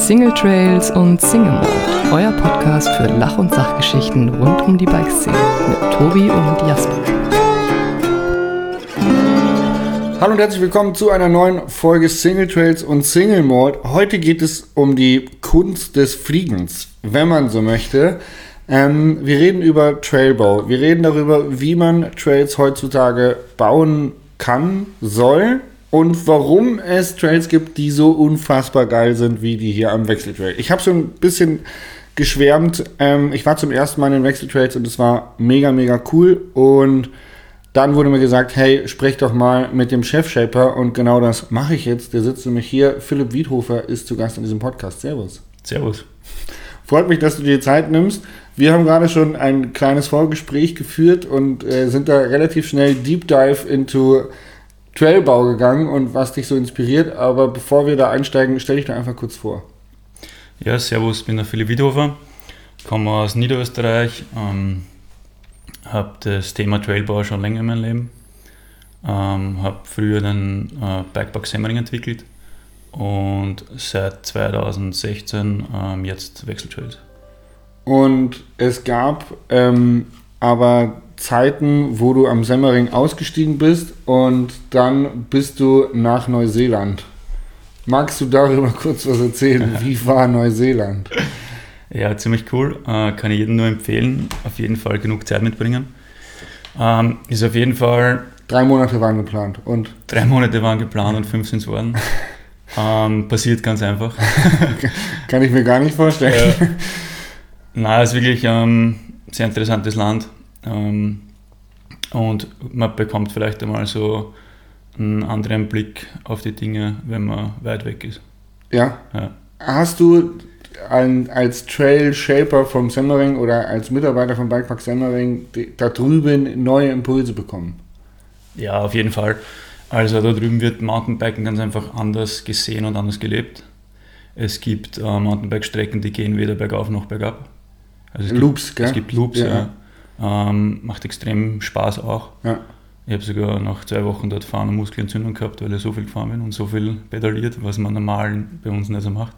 Single Trails und Single Mode, euer Podcast für Lach- und Sachgeschichten rund um die Bikeszene mit Tobi und Jasper. Hallo und herzlich willkommen zu einer neuen Folge Single Trails und Single Mode. Heute geht es um die Kunst des Fliegens, wenn man so möchte. Wir reden über Trailbau. Wir reden darüber, wie man Trails heutzutage bauen kann, soll und warum es Trails gibt, die so unfassbar geil sind wie die hier am Wechseltrail. Ich habe so ein bisschen geschwärmt. Ich war zum ersten Mal in den Wechseltrails und es war mega, mega cool. Und dann wurde mir gesagt, hey, sprech doch mal mit dem Chef-Shaper. Und genau das mache ich jetzt. Der sitzt nämlich hier. Philipp Wiedhofer ist zu Gast in diesem Podcast. Servus. Servus. Freut mich, dass du dir Zeit nimmst. Wir haben gerade schon ein kleines Vorgespräch geführt und sind da relativ schnell Deep Dive into Trailbau gegangen und was dich so inspiriert. Aber bevor wir da einsteigen, stell dich doch einfach kurz vor. Ja, servus, ich bin der Philipp Wiedhofer, komme aus Niederösterreich, habe das Thema Trailbau schon länger in meinem Leben, habe früher den Bikepark Semmering entwickelt und seit 2016 jetzt Wechseltrails. Und es gab aber Zeiten, wo du am Semmering ausgestiegen bist und dann bist du nach Neuseeland. Magst du darüber kurz was erzählen? Wie war Neuseeland? Ja, ziemlich cool. Kann ich jedem nur empfehlen. Auf jeden Fall genug Zeit mitbringen. Ist auf jeden Fall... 3 Monate waren geplant. Und 3 Monate waren geplant und 5 sind es worden. Passiert ganz einfach. Kann ich mir gar nicht vorstellen. Nein, es ist wirklich ein sehr interessantes Land. Und man bekommt vielleicht einmal so einen anderen Blick auf die Dinge, wenn man weit weg ist. Ja? Hast du als Trail Shaper vom Semmering oder als Mitarbeiter vom Bikepark Semmering da drüben neue Impulse bekommen? Ja, auf jeden Fall. Also da drüben wird Mountainbiken ganz einfach anders gesehen und anders gelebt. Es gibt Mountainbike-Strecken, die gehen weder bergauf noch bergab. Also Loops, gell? Es gibt Loops, ja. Macht extrem Spaß auch. Ja. Ich habe sogar nach 2 Wochen dort fahren und Muskelentzündung gehabt, weil ich so viel gefahren bin und so viel pedaliert, was man normal bei uns nicht so macht.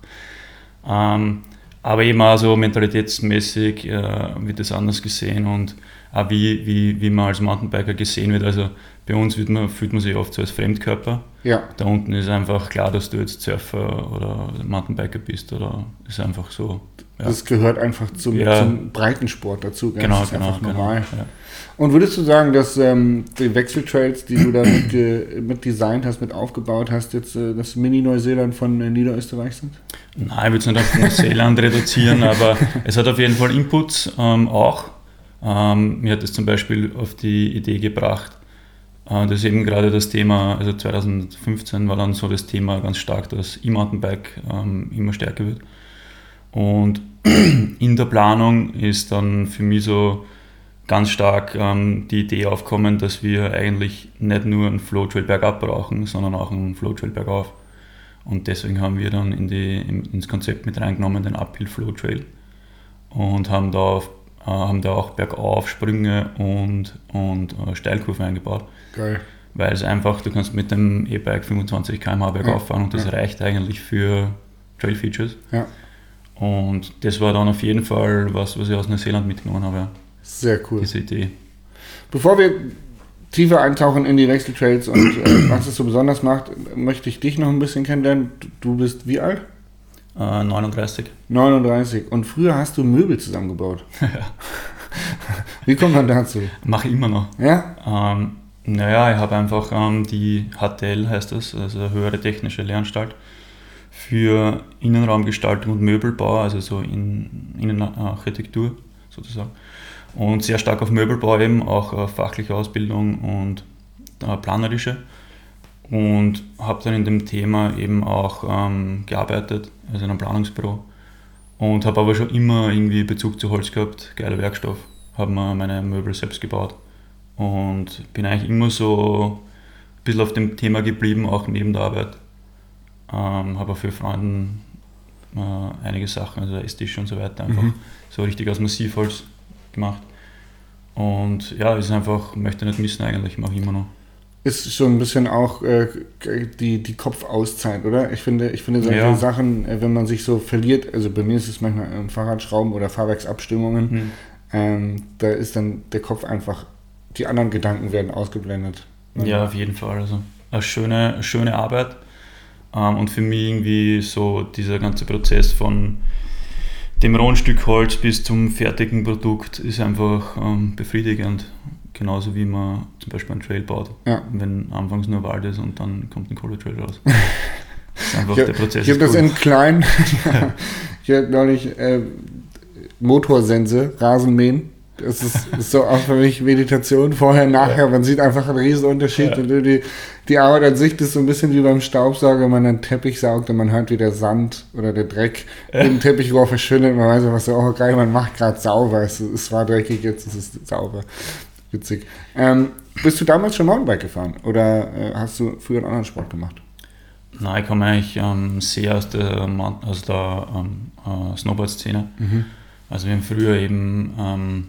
Aber eben auch so mentalitätsmäßig wird das anders gesehen und auch wie man als Mountainbiker gesehen wird. Also bei uns fühlt man sich oft so als Fremdkörper. Ja. Da unten ist einfach klar, dass du jetzt Surfer oder Mountainbiker bist oder ist einfach so. Ja. Das gehört einfach zum Breitensport dazu. Genau, das ist einfach normal. Ja. Und würdest du sagen, dass die Wechseltrails, die du da mit designt hast, mit aufgebaut hast, jetzt das Mini-Neuseeland von Niederösterreich sind? Nein, ich würde es nicht auf Neuseeland reduzieren, aber es hat auf jeden Fall Inputs auch. Mir hat es zum Beispiel auf die Idee gebracht, dass eben gerade das Thema, also 2015 war dann so das Thema ganz stark, dass E-Mountainbike immer stärker wird. Und in der Planung ist dann für mich so ganz stark die Idee aufkommen, dass wir eigentlich nicht nur einen Flowtrail bergab brauchen, sondern auch einen Flowtrail bergauf. Und deswegen haben wir dann ins Konzept mit reingenommen den Uphill Flowtrail und haben da auch bergauf Sprünge und Steilkurven eingebaut. Geil. Weil es einfach, du kannst mit dem E-Bike 25 km/h bergauf fahren und das reicht eigentlich für Trail-Features. Ja. Und das war dann auf jeden Fall was ich aus Neuseeland mitgenommen habe. Ja. Sehr cool. Diese Idee. Bevor wir tiefer eintauchen in die Wechseltrails und was es so besonders macht, möchte ich dich noch ein bisschen kennenlernen. Du bist wie alt? 39. 39. Und früher hast du Möbel zusammengebaut. Ja. Wie kommt man dazu? Mache ich immer noch. Ja? Naja, ich habe einfach die HTL, heißt das, also Höhere Technische Lehranstalt, für Innenraumgestaltung und Möbelbau, also so Innenarchitektur sozusagen. Und sehr stark auf Möbelbau eben, auch fachliche Ausbildung und planerische. Und habe dann in dem Thema eben auch gearbeitet, also in einem Planungsbüro. Und habe aber schon immer irgendwie Bezug zu Holz gehabt, geiler Werkstoff. Habe mir meine Möbel selbst gebaut. Und bin eigentlich immer so ein bisschen auf dem Thema geblieben, auch neben der Arbeit. Habe auch für Freunde einige Sachen, also Esstisch und so weiter, einfach so richtig aus Massivholz gemacht. Und ja, ist einfach, möchte nicht missen eigentlich, mache ich immer noch. ist schon ein bisschen auch die Kopfauszeit, oder? Ich finde solche Sachen, wenn man sich so verliert, also bei mir ist es manchmal im Fahrradschrauben oder Fahrwerksabstimmungen, da ist dann der Kopf einfach, die anderen Gedanken werden ausgeblendet. Ja, auf jeden Fall. Also eine schöne Arbeit. Und für mich irgendwie so dieser ganze Prozess von dem rohen Stück Holz bis zum fertigen Produkt ist einfach befriedigend. Genauso wie man zum Beispiel einen Trail baut. Ja. Wenn anfangs nur Wald ist und dann kommt ein Kohletrail raus. Das ist einfach der Prozess. Ich habe das in klein. Ich habe neulich Motorsense, Rasenmähen. Das ist so auch für mich Meditation. Vorher, nachher. Man sieht einfach einen riesen Unterschied. Ja. Und die Arbeit an sich ist so ein bisschen wie beim Staubsauger, wenn man einen Teppich saugt und man hört, wie der Sand oder der Dreck den Teppichrohr verschwindet. Man weiß einfach so, oh geil, man macht gerade sauber. Es war dreckig, jetzt ist es sauber. Witzig. Bist du damals schon Mountainbike gefahren oder hast du früher einen anderen Sport gemacht? Nein, ich komme eigentlich sehr aus der Snowboard-Szene. Also wir haben früher eben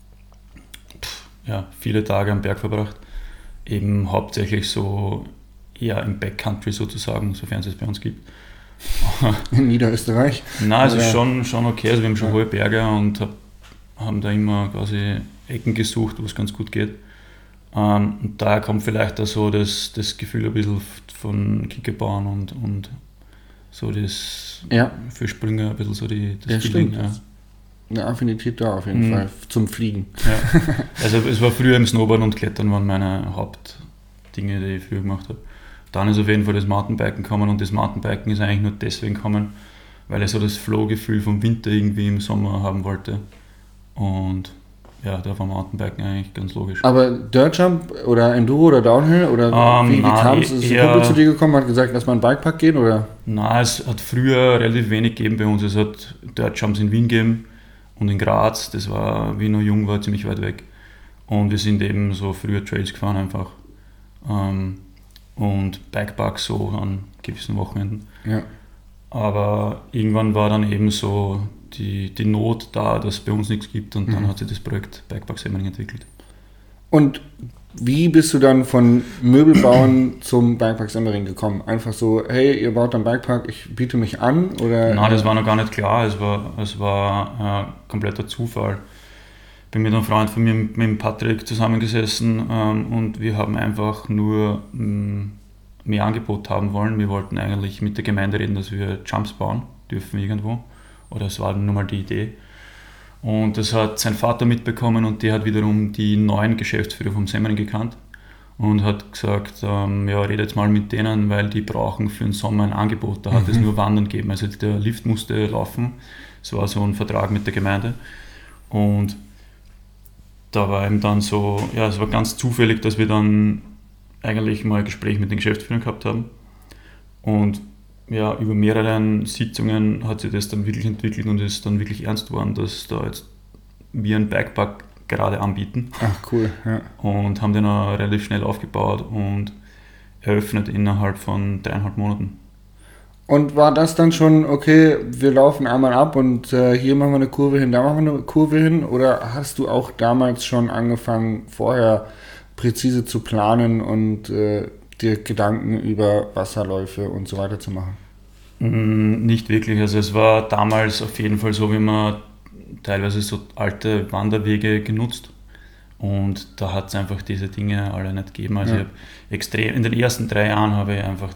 viele Tage am Berg verbracht. Eben hauptsächlich so eher im Backcountry sozusagen, sofern es es bei uns gibt. In Niederösterreich? Nein, es ist schon okay. Also wir haben schon hohe Berge und haben da immer quasi Ecken gesucht, wo es ganz gut geht. Und daher kommt vielleicht auch so das Gefühl ein bisschen von Kickerbahn und so das für Sprünge ein bisschen so das Feeling. Eine Affinität da auf jeden Fall zum Fliegen. Ja. Also es war früher im Snowboard und Klettern waren meine Hauptdinge, die ich früher gemacht habe. Dann ist auf jeden Fall das Mountainbiken gekommen und das Mountainbiken ist eigentlich nur deswegen gekommen, weil ich so das Flow-Gefühl vom Winter irgendwie im Sommer haben wollte. Und ja, da war Mountainbiken eigentlich ganz logisch. Aber Dirtjump oder Enduro oder Downhill oder wie kam es? Ist ein Kumpel zu dir gekommen, hat gesagt, lass mal ein Bikepark gehen oder? Nein, es hat früher relativ wenig gegeben bei uns. Es hat Dirtjumps in Wien gegeben und in Graz. Das war, wie ich noch jung war, ziemlich weit weg. Und wir sind eben so früher Trails gefahren einfach. Und Bikeparks so an gewissen Wochenenden. Ja. Aber irgendwann war dann eben so die Not da, dass es bei uns nichts gibt und dann hat sich das Projekt Bikepark Semmering entwickelt. Und wie bist du dann von Möbelbauen zum Bikepark Semmering gekommen? Einfach so, hey, ihr baut einen Bikepark, ich biete mich an? Oder? Nein, das war noch gar nicht klar, es war kompletter Zufall. Ich bin mit einem Freund von mir, mit dem Patrick, zusammengesessen und wir haben einfach nur mehr Angebot haben wollen. Wir wollten eigentlich mit der Gemeinde reden, dass wir Jumps bauen dürfen irgendwo. Oder es war nur mal die Idee. Und das hat sein Vater mitbekommen und der hat wiederum die neuen Geschäftsführer vom Semmering gekannt und hat gesagt, redet jetzt mal mit denen, weil die brauchen für den Sommer ein Angebot. Da hat es nur Wandern gegeben. Also der Lift musste laufen. Es war so ein Vertrag mit der Gemeinde. Und da war eben dann so, es war ganz zufällig, dass wir dann eigentlich mal ein Gespräch mit den Geschäftsführern gehabt haben. Und über mehrere Sitzungen hat sich das dann wirklich entwickelt und ist dann wirklich ernst geworden, dass da jetzt wir einen Bikepark gerade anbieten. Ach cool, ja. Und haben den auch relativ schnell aufgebaut und eröffnet innerhalb von 3,5 Monaten. Und war das dann schon, okay, wir laufen einmal ab und hier machen wir eine Kurve hin, da machen wir eine Kurve hin? Oder hast du auch damals schon angefangen, vorher präzise zu planen und dir Gedanken über Wasserläufe und so weiter zu machen? Nicht wirklich. Also es war damals auf jeden Fall so, wie man teilweise so alte Wanderwege genutzt. Und da hat es einfach diese Dinge alle nicht gegeben. Also ich habe extrem, in den ersten 3 Jahren habe ich einfach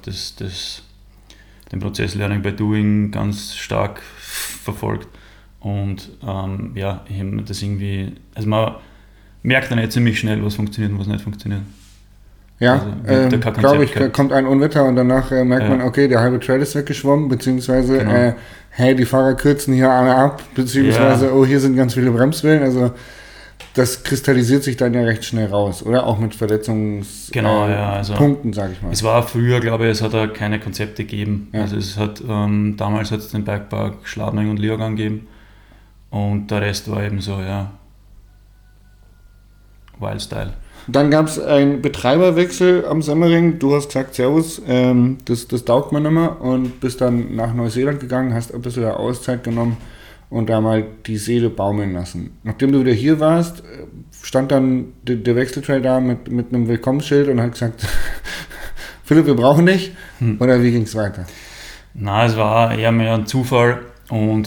den Prozess Learning by Doing ganz stark verfolgt. Und ich habe das irgendwie, also man merkt dann jetzt ziemlich schnell, was funktioniert und was nicht funktioniert. Ja, also, glaube ich, kommt ein Unwetter und danach merkt man, okay, der halbe Trail ist weggeschwommen, beziehungsweise, hey, die Fahrer kürzen hier alle ab, beziehungsweise, oh, hier sind ganz viele Bremswellen, also das kristallisiert sich dann ja recht schnell raus, oder? Auch mit Verletzungspunkten, sage ich mal. Es war früher, glaube ich, es hat da keine Konzepte gegeben. Ja. Also es hat, damals hat es den Bikepark Schladming und Leogang gegeben und der Rest war eben so, Wildstyle. Dann gab es einen Betreiberwechsel am Semmering. Du hast gesagt, Servus, das taugt mir nicht mehr und bist dann nach Neuseeland gegangen, hast ein bisschen Auszeit genommen und da mal die Seele baumeln lassen. Nachdem du wieder hier warst, stand dann der Wechseltrail da mit einem Willkommensschild und hat gesagt, Philipp, wir brauchen dich. Oder wie ging es weiter? Na, es war eher mehr ein Zufall und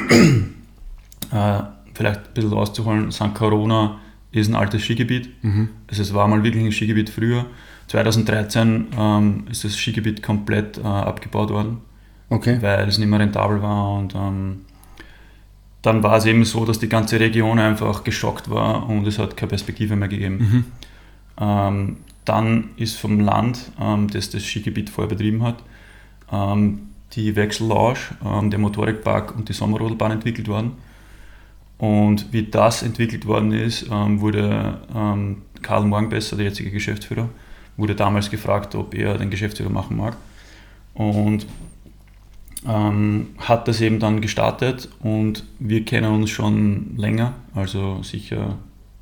vielleicht ein bisschen auszuholen, St. Corona ist ein altes Skigebiet. Also es war mal wirklich ein Skigebiet früher. 2013 ist das Skigebiet komplett abgebaut worden, weil es nicht mehr rentabel war und dann war es eben so, dass die ganze Region einfach geschockt war und es hat keine Perspektive mehr gegeben. Dann ist vom Land, das das Skigebiet vorher betrieben hat, die Wechsellausch, der Motorradpark und die Sommerrodelbahn entwickelt worden. Und wie das entwickelt worden ist, wurde Karl Morgenbesser, der jetzige Geschäftsführer, wurde damals gefragt, ob er den Geschäftsführer machen mag. Und hat das eben dann gestartet und wir kennen uns schon länger, also sicher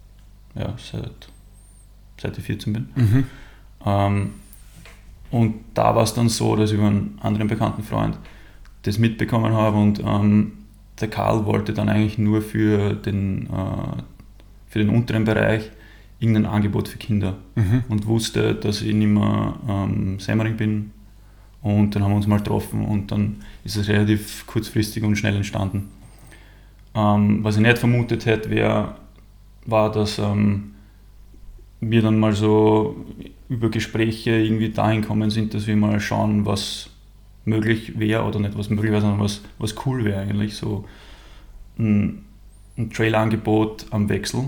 seit ich 14 bin. Und da war es dann so, dass ich über einen anderen bekannten Freund das mitbekommen habe und der Karl wollte dann eigentlich nur für den unteren Bereich irgendein Angebot für Kinder und wusste, dass ich nicht mehr Semmering bin. Und dann haben wir uns mal getroffen und dann ist es relativ kurzfristig und schnell entstanden. Was ich nicht vermutet hätte, war, dass wir dann mal so über Gespräche irgendwie dahin kommen sind, dass wir mal schauen, was möglich wäre oder nicht was möglich wäre, sondern was cool wäre eigentlich. So ein Trail-Angebot am Wechsel.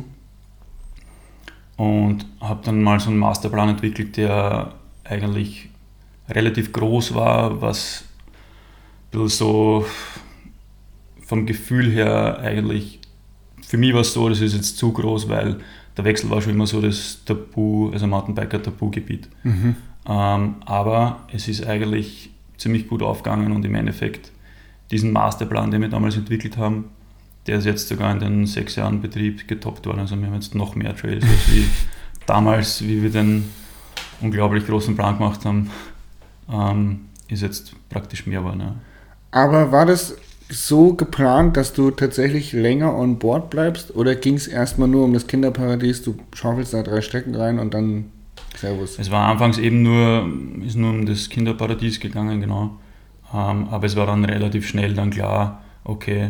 Und habe dann mal so einen Masterplan entwickelt, der eigentlich relativ groß war, was ein bisschen so vom Gefühl her eigentlich, für mich war es so, das ist jetzt zu groß, weil der Wechsel war schon immer so das Tabu, also Mountainbiker-Tabu-Gebiet. Aber es ist eigentlich ziemlich gut aufgegangen und im Endeffekt diesen Masterplan, den wir damals entwickelt haben, der ist jetzt sogar in den 6 Jahren Betrieb getoppt worden. Also wir haben jetzt noch mehr Trails als wie damals, wie wir den unglaublich großen Plan gemacht haben. Ist jetzt praktisch mehr geworden. Ja. Aber war das so geplant, dass du tatsächlich länger on board bleibst oder ging es erstmal nur um das Kinderparadies, du schaufelst da 3 Strecken rein und dann Servus? Es war anfangs eben nur um das Kinderparadies gegangen, genau. Aber es war dann relativ schnell dann klar, okay,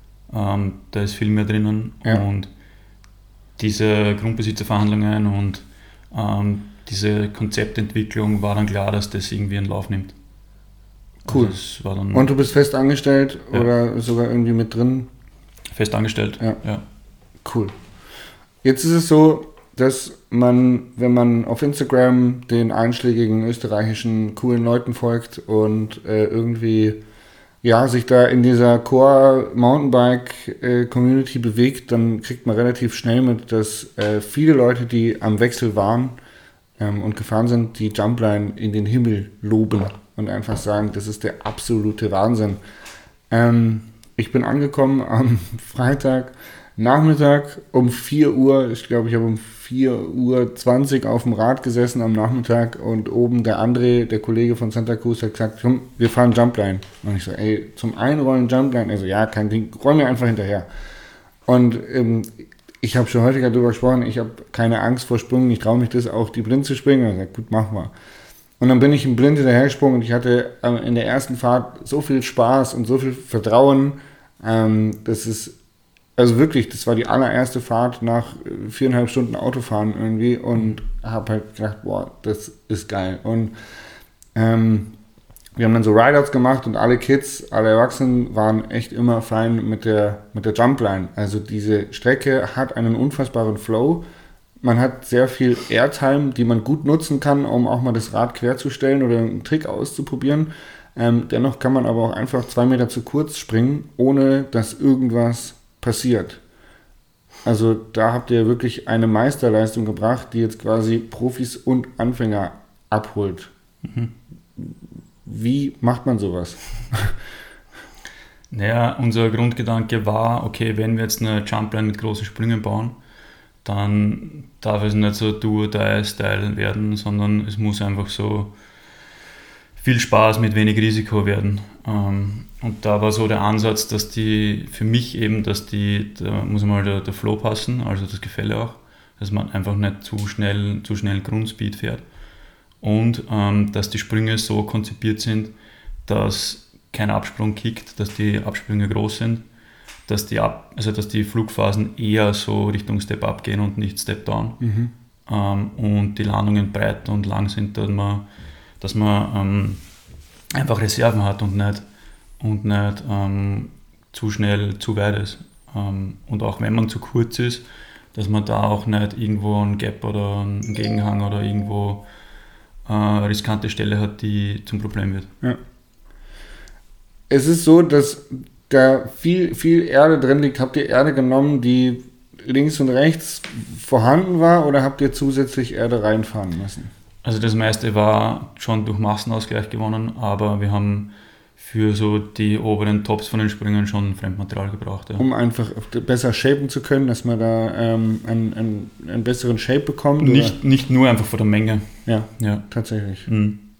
da ist viel mehr drinnen und diese Grundbesitzerverhandlungen und diese Konzeptentwicklung war dann klar, dass das irgendwie einen Lauf nimmt. Cool. Also war dann, und du bist fest angestellt oder sogar irgendwie mit drin? Fest angestellt, ja. Cool. Jetzt ist es so, dass man, wenn man auf Instagram den einschlägigen österreichischen coolen Leuten folgt und irgendwie sich da in dieser Core Mountainbike Community bewegt, dann kriegt man relativ schnell mit, dass viele Leute, die am Wechsel waren und gefahren sind, die Jumpline in den Himmel loben und einfach sagen, das ist der absolute Wahnsinn. Ich bin angekommen am Freitagnachmittag um 4 Uhr. Ich glaube, ich habe um 4:20 Uhr auf dem Rad gesessen am Nachmittag und oben der André, der Kollege von Santa Cruz, hat gesagt, komm, wir fahren Jumpline. Und ich so, ey, zum Einrollen Jumpline? Also ja, kein Ding, roll mir einfach hinterher. Und ich habe schon häufiger darüber gesprochen, ich habe keine Angst vor Sprüngen, ich traue mich das auch, die blind zu springen. Und ich gesagt, gut, mach mal. Und dann bin ich im Blind hinterher gesprungen und ich hatte in der ersten Fahrt so viel Spaß und so viel Vertrauen, das ist, also wirklich, das war die allererste Fahrt nach 4,5 Stunden Autofahren irgendwie und habe halt gedacht, boah, das ist geil. Und wir haben dann so Rideouts gemacht und alle Kids, alle Erwachsenen waren echt immer fein mit der Jumpline. Also diese Strecke hat einen unfassbaren Flow. Man hat sehr viel Airtime, die man gut nutzen kann, um auch mal das Rad quer zu stellen oder einen Trick auszuprobieren. Dennoch kann man aber auch einfach 2 Meter zu kurz springen, ohne dass irgendwas passiert. Also da habt ihr wirklich eine Meisterleistung gebracht, die jetzt quasi Profis und Anfänger abholt. Wie macht man sowas? Naja, unser Grundgedanke war, okay, wenn wir jetzt eine Jumpline mit großen Sprüngen bauen, dann darf es nicht so Do-or-Die-Style werden, sondern es muss einfach so viel Spaß mit wenig Risiko werden. Und da war so der Ansatz, dass für mich eben, da muss mal der Flow passen, also das Gefälle auch, dass man einfach nicht zu schnell Grundspeed fährt. Und dass die Sprünge so konzipiert sind, dass kein Absprung kickt, dass die Absprünge groß sind, dass die Flugphasen eher so Richtung Step-Up gehen und nicht Step-Down. Und die Landungen breit und lang sind, dass man einfach Reserven hat und nicht zu schnell zu weit ist. Und auch wenn man zu kurz ist, dass man da auch nicht irgendwo einen Gap oder einen Gegenhang oder irgendwo eine riskante Stelle hat, die zum Problem wird. Ja. Es ist so, dass da viel Erde drin liegt. Habt ihr Erde genommen, die links und rechts vorhanden war, oder habt ihr zusätzlich Erde reinfahren müssen? Also das meiste war schon durch Massenausgleich gewonnen, aber wir haben für so die oberen Tops von den Sprüngen schon Fremdmaterial gebraucht. Ja. Um einfach besser shapen zu können, dass man da einen besseren Shape bekommt? Nicht nur einfach von der Menge. Ja. Tatsächlich.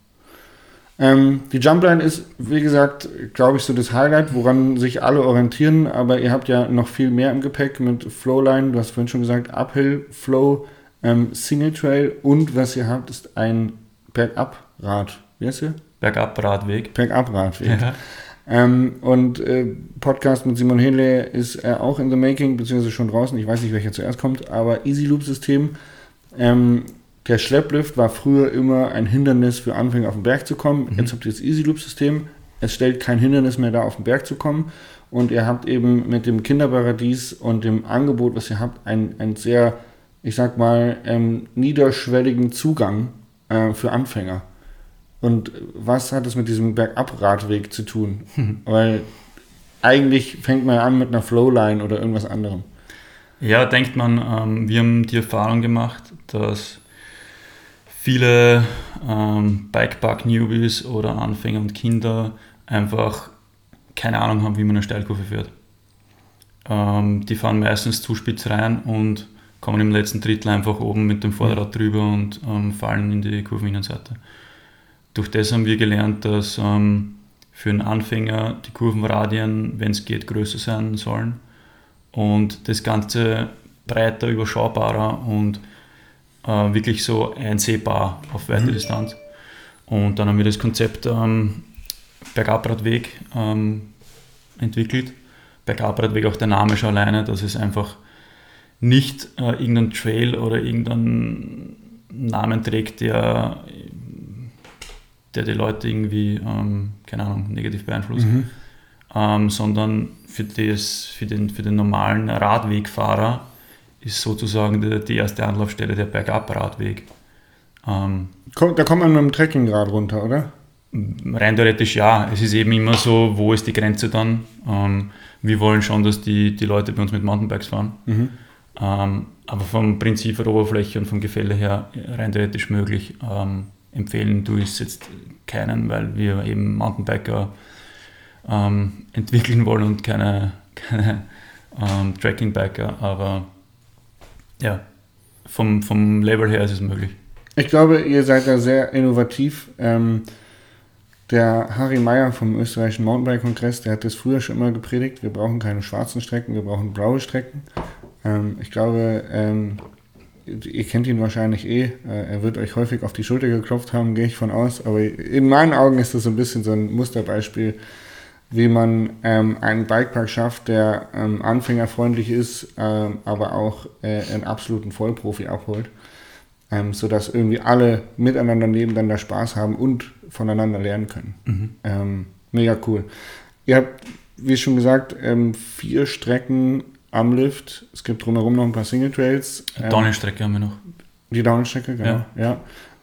Die Jumpline ist, wie gesagt, glaube ich, so das Highlight, woran sich alle orientieren, aber ihr habt ja noch viel mehr im Gepäck mit Flowline, du hast vorhin schon gesagt, Uphill, Flow, Single Trail, und was ihr habt, ist ein Bergab-Rad. Wie heißt ihr? Bergab-Radweg. Bergab-Radweg. Ja. Und Podcast mit Simon Hedle ist auch in the making, beziehungsweise schon draußen, ich weiß nicht, welcher zuerst kommt, aber Easy Loop System. Der Schlepplift war früher immer ein Hindernis für Anfänger auf den Berg zu kommen. Jetzt habt ihr das Easy Loop System. Es stellt kein Hindernis mehr dar, auf den Berg zu kommen. Und ihr habt eben mit dem Kinderparadies und dem Angebot, was ihr habt, ein sehr, ich sag mal, niederschwelligen Zugang für Anfänger. Und was hat es mit diesem Bergab-Radweg zu tun? Weil eigentlich fängt man an mit einer Flowline oder irgendwas anderem. Ja, denkt man, wir haben die Erfahrung gemacht, dass viele Bikepark-Newbies oder Anfänger und Kinder einfach keine Ahnung haben, wie man eine Steilkurve fährt. Die fahren meistens zu spitz rein und kommen im letzten Drittel einfach oben mit dem Vorderrad drüber und fallen in die Kurveninnenseite. Durch das haben wir gelernt, dass für einen Anfänger die Kurvenradien, wenn es geht, größer sein sollen und das Ganze breiter, überschaubarer und wirklich so einsehbar auf weite Distanz. Und dann haben wir das Konzept Bergabradweg entwickelt. Bergabradweg, auch der Name schon alleine, dass es einfach nicht irgendein Trail oder irgendeinen Namen trägt, der die Leute irgendwie, keine Ahnung, negativ beeinflusst, sondern für den normalen Radwegfahrer ist sozusagen die erste Anlaufstelle der Bergabradweg. Da kommt man mit dem Trekkingrad runter, oder? Rein theoretisch ja. Es ist eben immer so, wo ist die Grenze dann? Wir wollen schon, dass die Leute bei uns mit Mountainbikes fahren. Aber vom Prinzip der Oberfläche und vom Gefälle her rein theoretisch möglich. Empfehlen tue ich es jetzt keinen, weil wir eben Mountainbiker entwickeln wollen und keine Trekkingbiker. Aber ja, vom Level her ist es möglich. Ich glaube, ihr seid da sehr innovativ. Der Harry Meyer vom österreichischen Mountainbike-Kongress, der hat das früher schon immer gepredigt. Wir brauchen keine schwarzen Strecken, wir brauchen blaue Strecken. Ich glaube, ihr kennt ihn wahrscheinlich er wird euch häufig auf die Schulter geklopft haben, gehe ich von aus. Aber in meinen Augen ist das so ein bisschen so ein Musterbeispiel, wie man einen Bikepark schafft, der anfängerfreundlich ist, aber auch einen absoluten Vollprofi abholt, sodass irgendwie alle miteinander nebeneinander Spaß haben und voneinander lernen können. Mega cool. Ihr habt, wie schon gesagt, 4 Strecken am Lift. Es gibt drumherum noch ein paar Single Trails. Downhill-Strecke haben wir noch. Die Downhill-Strecke, genau. Ja.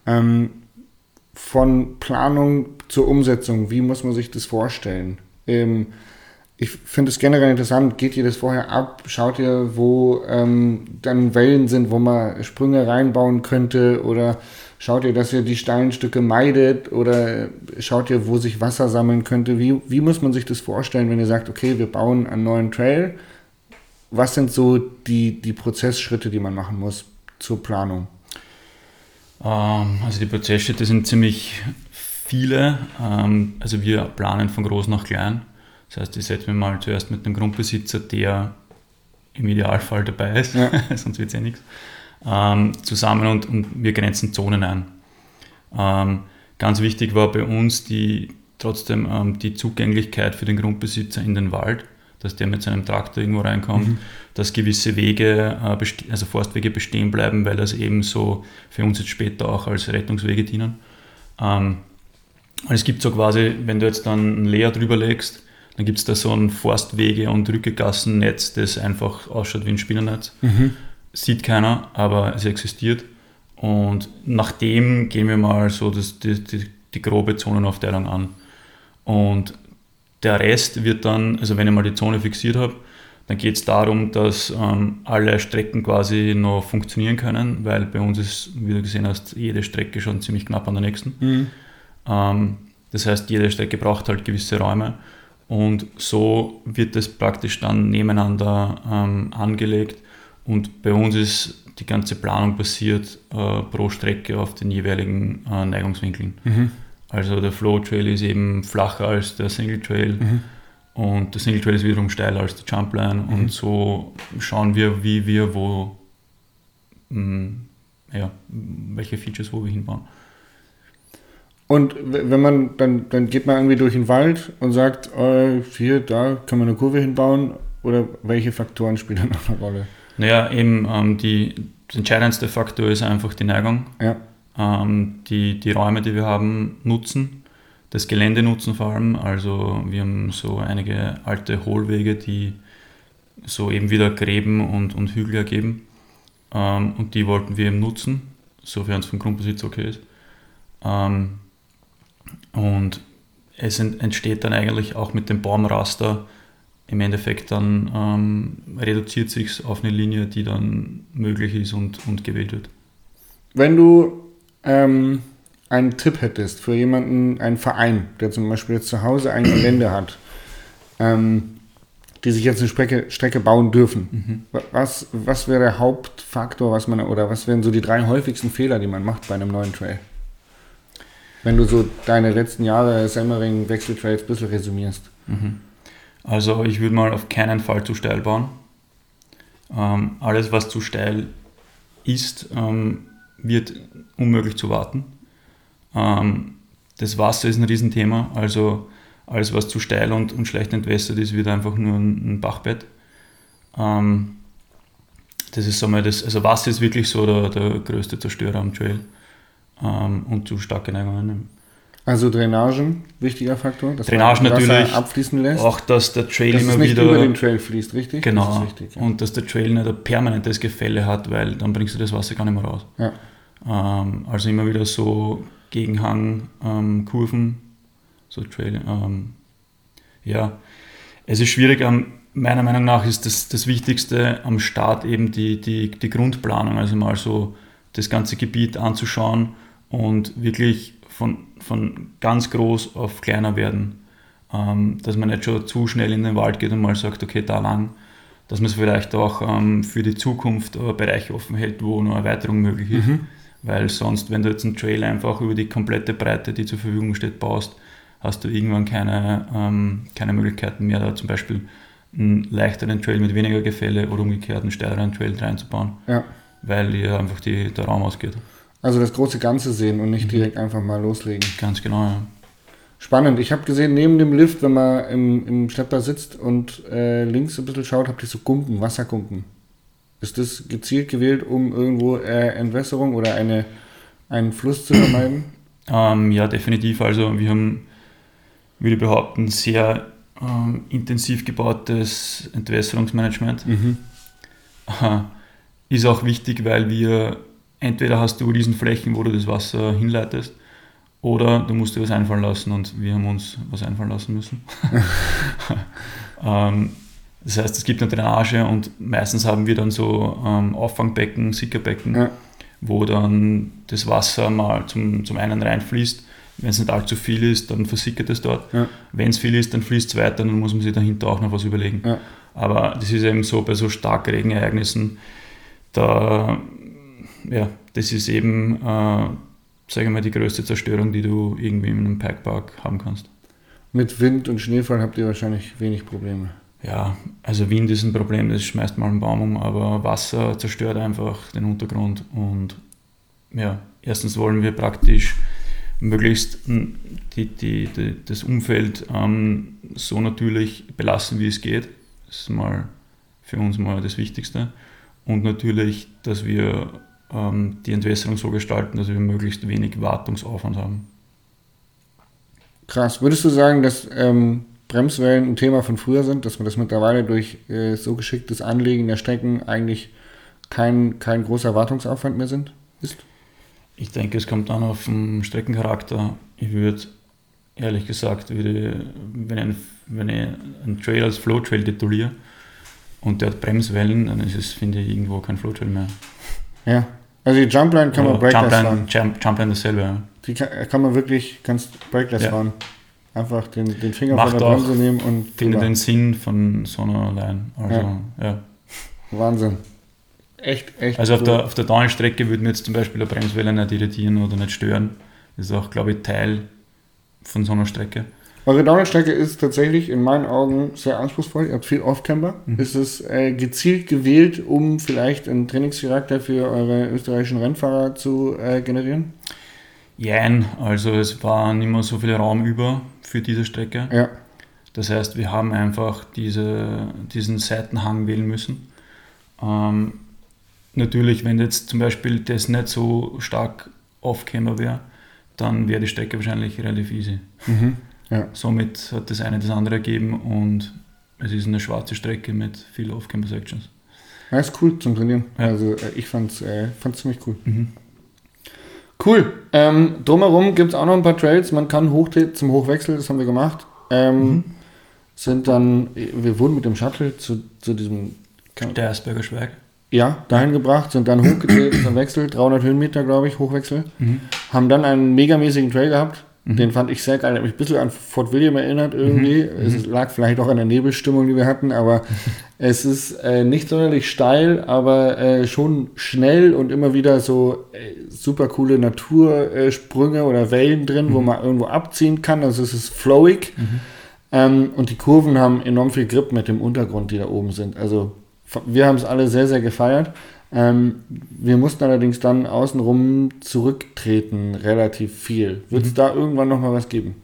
Von Planung zur Umsetzung, wie muss man sich das vorstellen? Ich finde es generell interessant, geht ihr das vorher ab? Schaut ihr, wo dann Wellen sind, wo man Sprünge reinbauen könnte? Oder schaut ihr, dass ihr die steilen Stücke meidet? Oder schaut ihr, wo sich Wasser sammeln könnte? Wie muss man sich das vorstellen, wenn ihr sagt, okay, wir bauen einen neuen Trail? Was sind so die Prozessschritte, die man machen muss zur Planung? Also die Prozessschritte sind ziemlich viele. Also wir planen von groß nach klein. Das heißt, ich setze mich mal zuerst mit einem Grundbesitzer, der im Idealfall dabei ist, sonst wird es nichts, zusammen und wir grenzen Zonen ein. Ganz wichtig war bei uns trotzdem die Zugänglichkeit für den Grundbesitzer in den Wald, dass der mit seinem Traktor irgendwo reinkommt, dass gewisse Wege, also Forstwege bestehen bleiben, weil das eben so für uns jetzt später auch als Rettungswege dienen. Und es gibt so quasi, wenn du jetzt dann einen Leer drüber legst, dann gibt es da so ein Forstwege- und Rückegassennetz, das einfach ausschaut wie ein Spinnennetz. Sieht keiner, aber es existiert. Und nach dem gehen wir mal so die grobe Zonenaufteilung an. Und der Rest wird dann, also wenn ich mal die Zone fixiert habe, dann geht es darum, dass alle Strecken quasi noch funktionieren können, weil bei uns ist, wie du gesehen hast, jede Strecke schon ziemlich knapp an der nächsten. Das heißt, jede Strecke braucht halt gewisse Räume. Und so wird das praktisch dann nebeneinander angelegt. Und bei uns ist die ganze Planung basiert pro Strecke auf den jeweiligen Neigungswinkeln. Also der Flow Trail ist eben flacher als der Single Trail und der Single Trail ist wiederum steiler als die Jumpline und so schauen wir, wie wir welche Features wo wir hinbauen. Und wenn man, dann geht man irgendwie durch den Wald und sagt, hier, da können wir eine Kurve hinbauen, oder welche Faktoren spielen dann noch eine Rolle? Naja, eben der entscheidendste Faktor ist einfach die Neigung. Ja. Die Räume, die wir haben, nutzen, das Gelände nutzen vor allem. Also wir haben so einige alte Hohlwege, die so eben wieder Gräben und Hügel ergeben. Und die wollten wir eben nutzen, sofern es vom Grundbesitz okay ist. Und es entsteht dann eigentlich auch mit dem Baumraster im Endeffekt dann reduziert sich auf eine Linie, die dann möglich ist und gewählt wird. Wenn du einen Tipp hättest für jemanden, einen Verein, der zum Beispiel jetzt zu Hause ein Gelände hat, die sich jetzt eine Strecke bauen dürfen, was wäre der Hauptfaktor, was wären so die 3 häufigsten Fehler, die man macht bei einem neuen Trail? Wenn du so deine letzten Jahre Semmering Wechseltrails ein bisschen resümierst. Also ich würde mal auf keinen Fall zu steil bauen. Alles, was zu steil ist, wird unmöglich zu warten. Das Wasser ist ein Riesenthema, also alles, was zu steil und schlecht entwässert ist, wird einfach nur ein Bachbett. Das ist so mal also Wasser ist wirklich so der größte Zerstörer am Trail und zu starke Neigungen. Also Drainagen, wichtiger Faktor, dass Drainagen man Wasser natürlich abfließen lässt. Auch, dass der Trail dass immer es nicht wieder über den Trail fließt, richtig? Genau. Das ist wichtig, ja. Und dass der Trail nicht ein permanentes Gefälle hat, weil dann bringst du das Wasser gar nicht mehr raus. Ja. Also immer wieder so Gegenhang, Kurven, so Trail. Es ist schwierig. Meiner Meinung nach ist das Wichtigste am Start eben die Grundplanung, also mal so das ganze Gebiet anzuschauen und wirklich von ganz groß auf kleiner werden. Dass man nicht schon zu schnell in den Wald geht und mal sagt, okay, da lang. Dass man es vielleicht auch für die Zukunft Bereiche offen hält, wo eine Erweiterung möglich ist. Weil sonst, wenn du jetzt einen Trail einfach über die komplette Breite, die zur Verfügung steht, baust, hast du irgendwann keine Möglichkeiten mehr, da zum Beispiel einen leichteren Trail mit weniger Gefälle oder umgekehrt einen steileren Trail reinzubauen. Ja. Weil hier einfach der Raum ausgeht. Also das große Ganze sehen und nicht direkt einfach mal loslegen. Ganz genau, ja. Spannend. Ich habe gesehen, neben dem Lift, wenn man im Schlepper sitzt und links ein bisschen schaut, habt ihr so Gumpen, Wassergumpen. Ist das gezielt gewählt, um irgendwo Entwässerung oder einen Fluss zu vermeiden? Ja, definitiv. Also wir haben, würde ich behaupten, sehr intensiv gebautes Entwässerungsmanagement. Ist auch wichtig, weil wir entweder hast du Riesenflächen, wo du das Wasser hinleitest, oder du musst dir was einfallen lassen und wir haben uns was einfallen lassen müssen. Das heißt, es gibt eine Drainage und meistens haben wir dann so Auffangbecken, Sickerbecken, wo dann das Wasser mal zum einen reinfließt. Wenn es nicht allzu viel ist, dann versickert es dort. Ja. Wenn es viel ist, dann fließt es weiter, dann muss man sich dahinter auch noch was überlegen. Ja. Aber das ist eben so bei so Starkregenereignissen, das ist eben sage ich mal, die größte Zerstörung, die du irgendwie in einem Bikepark haben kannst. Mit Wind und Schneefall habt ihr wahrscheinlich wenig Probleme. Ja, also Wind ist ein Problem, das schmeißt mal einen Baum um, aber Wasser zerstört einfach den Untergrund und ja, erstens wollen wir praktisch möglichst das Umfeld so natürlich belassen, wie es geht. Das ist mal für uns mal das Wichtigste. Und natürlich, dass wir die Entwässerung so gestalten, dass wir möglichst wenig Wartungsaufwand haben. Krass. Würdest du sagen, dass Bremswellen ein Thema von früher sind, dass man das mittlerweile durch so geschicktes Anlegen der Strecken eigentlich kein großer Wartungsaufwand mehr ist? Ich denke, es kommt dann auf den Streckencharakter. Ich würde, ehrlich gesagt, wenn ich einen Trail als Flow-Trail tituliere und der hat Bremswellen, dann ist es, finde ich, irgendwo kein Flow-Trail mehr. Ja, also die Jumpline kann man Breakless fahren. Jumpline dasselbe, ja. Die kann man wirklich, kannst Breakless fahren. Einfach den Finger Macht von der Bremse nehmen und finde den Sinn von so einer Line. Also, ja. Wahnsinn. Echt. Also auf der Downstrecke würde mir jetzt zum Beispiel eine Bremswelle nicht irritieren oder nicht stören. Das ist auch, glaube ich, Teil von so einer Strecke. Eure Downhill-Strecke ist tatsächlich in meinen Augen sehr anspruchsvoll. Ihr habt viel Off-Camber. Ist es gezielt gewählt, um vielleicht einen Trainingscharakter für eure österreichischen Rennfahrer zu generieren? Jein, also es war nicht mehr so viel Raum über für diese Strecke. Ja. Das heißt, wir haben einfach diesen Seitenhang wählen müssen. Natürlich, wenn jetzt zum Beispiel das nicht so stark Off-Camber wäre, dann wäre die Strecke wahrscheinlich relativ easy. Ja. Somit hat das eine das andere ergeben und es ist eine schwarze Strecke mit viel Off-Camber-Sections. Ja, ist cool zum Trainieren. Ja. Also ich fand's ziemlich cool. Cool. Drumherum gibt es auch noch ein paar Trails. Man kann zum Hochwechsel, das haben wir gemacht. Wir wurden mit dem Shuttle zu diesem Der Eisberger Schweig. Ja, dahin gebracht, sind dann hochgetreten zum Wechsel, 300 Höhenmeter, glaube ich, Hochwechsel. Haben dann einen megamäßigen Trail gehabt. Den fand ich sehr geil. Hat mich ein bisschen an Fort William erinnert irgendwie. Es lag vielleicht auch an der Nebelstimmung, die wir hatten, aber es ist nicht sonderlich steil, aber schon schnell und immer wieder so super coole Natursprünge oder Wellen drin, wo man irgendwo abziehen kann. Also es ist flowig. Und die Kurven haben enorm viel Grip mit dem Untergrund, die da oben sind. Also wir haben es alle sehr, sehr gefeiert. Wir mussten allerdings dann außenrum zurücktreten, relativ viel. Wird es da irgendwann nochmal was geben?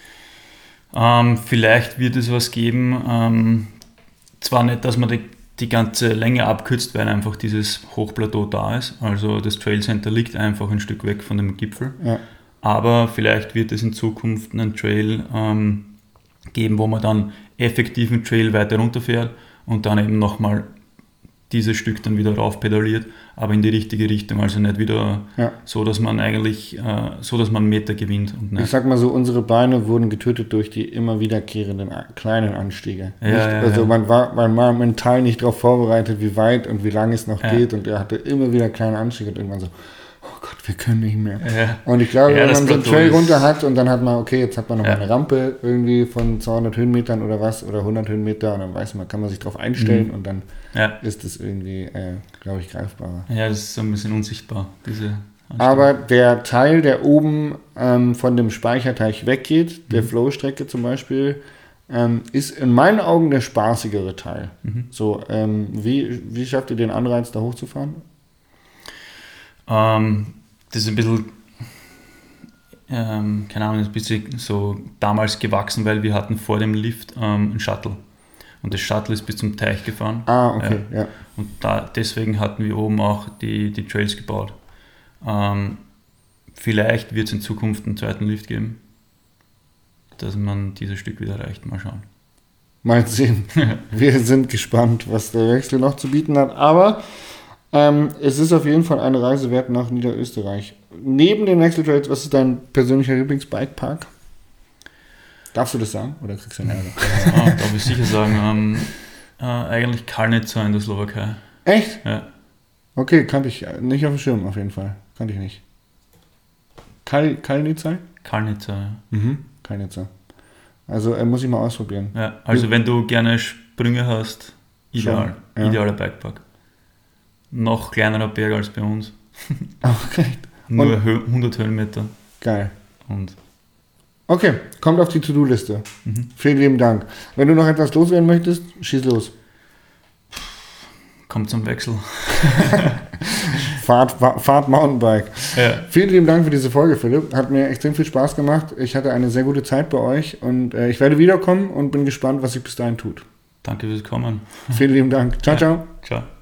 Vielleicht wird es was geben. Zwar nicht, dass man die ganze Länge abkürzt, weil einfach dieses Hochplateau da ist. Also das Trail Center liegt einfach ein Stück weg von dem Gipfel. Ja. Aber vielleicht wird es in Zukunft einen Trail geben, wo man dann effektiv einen Trail weiter runterfährt und dann eben nochmal dieses Stück dann wieder rauf pedaliert, aber in die richtige Richtung, also nicht wieder so, dass man eigentlich, dass man einen Meter gewinnt. Und nicht. Ich sag mal so, unsere Beine wurden getötet durch die immer wiederkehrenden kleinen Anstiege. Man war mental nicht darauf vorbereitet, wie weit und wie lange es noch geht und er hatte immer wieder kleine Anstiege und irgendwann so, oh Gott, wir können nicht mehr. Ja. Und ich glaube, wenn man so einen Trail runter hat und dann hat man, okay, jetzt hat man noch mal eine Rampe irgendwie von 200 Höhenmetern oder was oder 100 Höhenmeter und dann weiß man, kann man sich darauf einstellen und dann ist es irgendwie, glaube ich, greifbarer. Ja, das ist so ein bisschen unsichtbar, diese Anstiege. Aber der Teil, der oben von dem Speicherteich weggeht, der Flow-Strecke zum Beispiel, ist in meinen Augen der spaßigere Teil. So, wie schafft ihr den Anreiz, da hochzufahren? Das ist ein bisschen, keine Ahnung, ein bisschen so damals gewachsen, weil wir hatten vor dem Lift einen Shuttle. Und das Shuttle ist bis zum Teich gefahren. Okay, ja. Und deswegen hatten wir oben auch die Trails gebaut. Vielleicht wird es in Zukunft einen zweiten Lift geben, dass man dieses Stück wieder erreicht. Mal schauen. Mal sehen. Wir sind gespannt, was der Wechsel noch zu bieten hat. Aber es ist auf jeden Fall eine Reise wert nach Niederösterreich. Neben den Wechseltrails, was ist dein persönlicher Lieblingsbikepark? Darfst du das sagen oder kriegst du einen Ärger? Darf ich sicher sagen. Eigentlich Kalnica in der Slowakei. Echt? Ja. Okay, kannte ich nicht auf dem Schirm auf jeden Fall. Kannte ich nicht. Kalnica? Kalnica, ja. Kalnica. Also muss ich mal ausprobieren. Ja, also wenn du gerne Sprünge hast, ideal. Idealer Bikepark. Noch kleinerer Berg als bei uns. Okay. Nur 100 Höhenmeter. Geil. Und Okay, kommt auf die To-Do-Liste. Vielen lieben Dank. Wenn du noch etwas loswerden möchtest, schieß los. kommt zum Wechsel. Fahrt Mountainbike. Ja. Vielen lieben Dank für diese Folge, Philipp. Hat mir extrem viel Spaß gemacht. Ich hatte eine sehr gute Zeit bei euch und ich werde wiederkommen und bin gespannt, was sich bis dahin tut. Danke fürs Kommen. Vielen lieben Dank. Ciao, ciao. Ciao.